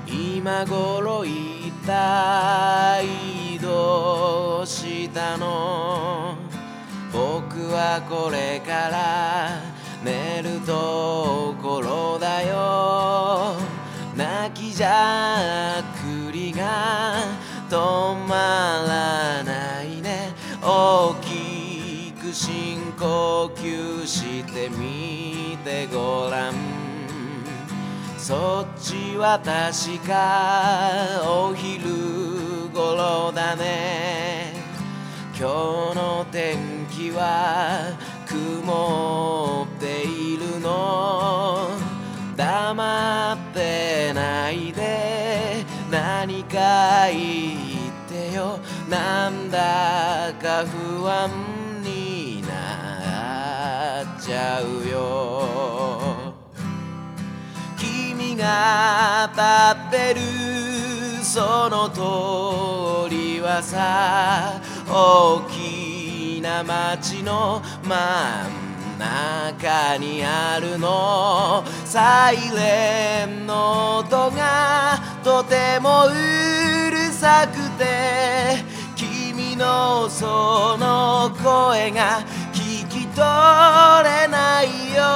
今頃一体どうしたの。僕はこれから寝るところだよ。泣きじゃくりが止まらないね。大きく深呼吸してみてごらん。そっちは確かお昼頃だね。今日の天気は曇っているの。黙ってないで何か言ってよ。なんだか不安になっちゃうよ。君が立ってるその通りはさ、大きな街の真ん中にあるの。サイレンの音がとてもうるさくて、君のその声が聞き取れないよ。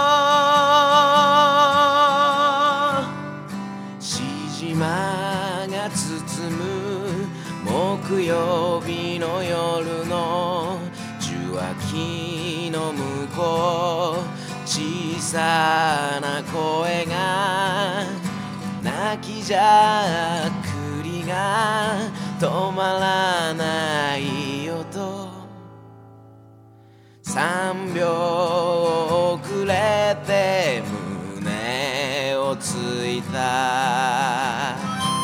しじまが包む木曜日の夜の受話器の向こう、小さな声が泣きじゃくりが止まらないよと。3秒遅れて胸をついた。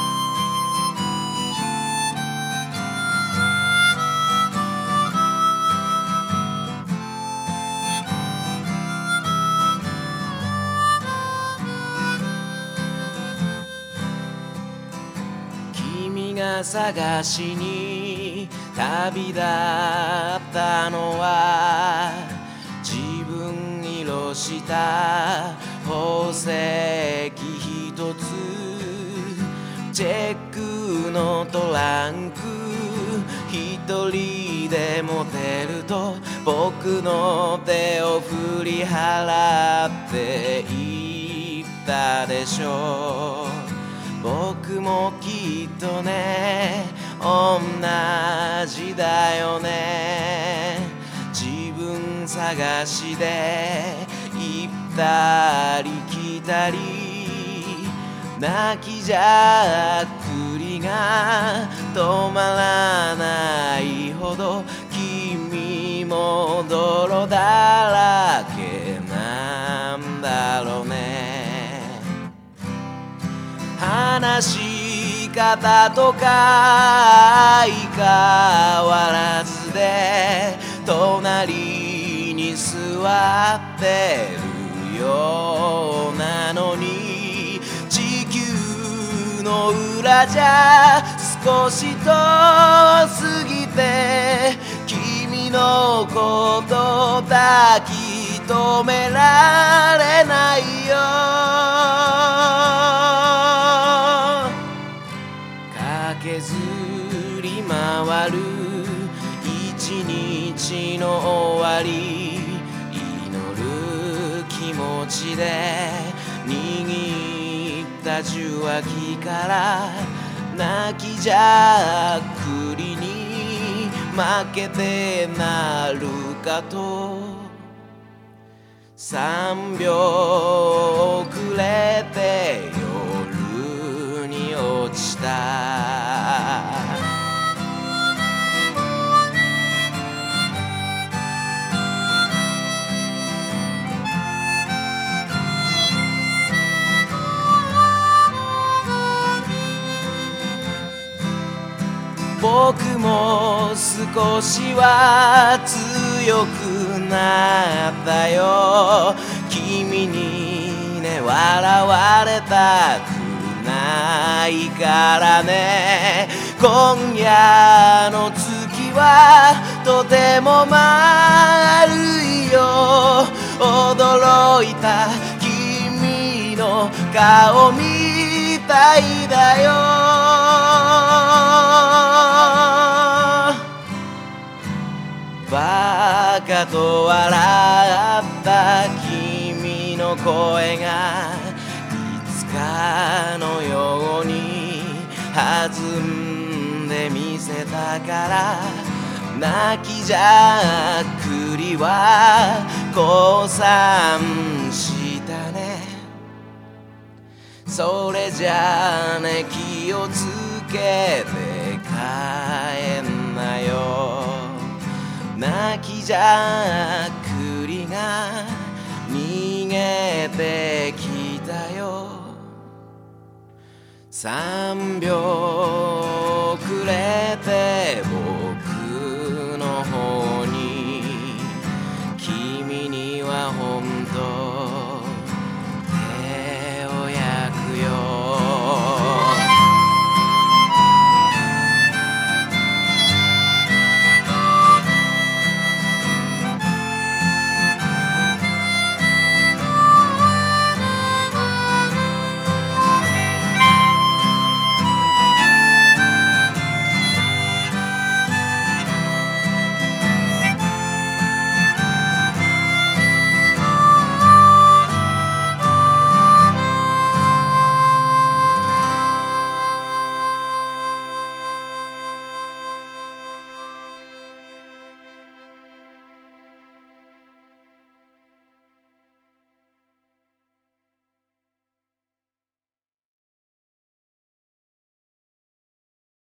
君が探しに旅立ったのは、自分色した宝石一つ。チェックのトランク一人で持てると、僕の手を振り払って言ったでしょう。僕もきっとね同じだよね。自分探しで行ったり来たり、泣きじゃくりが止まらないほど、君も泥だらけなんだろうね。話し方とか相変わらずで、隣に座ってるようなのに、地球の裏じゃ少し遠すぎて、君のこと抱き留められないよ。駆けずり回る一日の終わり、祈る気持ちで握った受話器から泣きじゃくりに負けてなるかと。3秒遅れて夜に落ちた。僕も少しは強くなったよ。君にね笑われたくないからね。今夜の月はとても丸いよ。驚いた君の顔見たいだよ。バカと笑った君の声がいつかのように弾んでみせたから、泣きじゃくりは降参したね。それじゃあね、気をつけて帰んなよ。泣きじゃくりが逃げてきたよ。3秒遅れて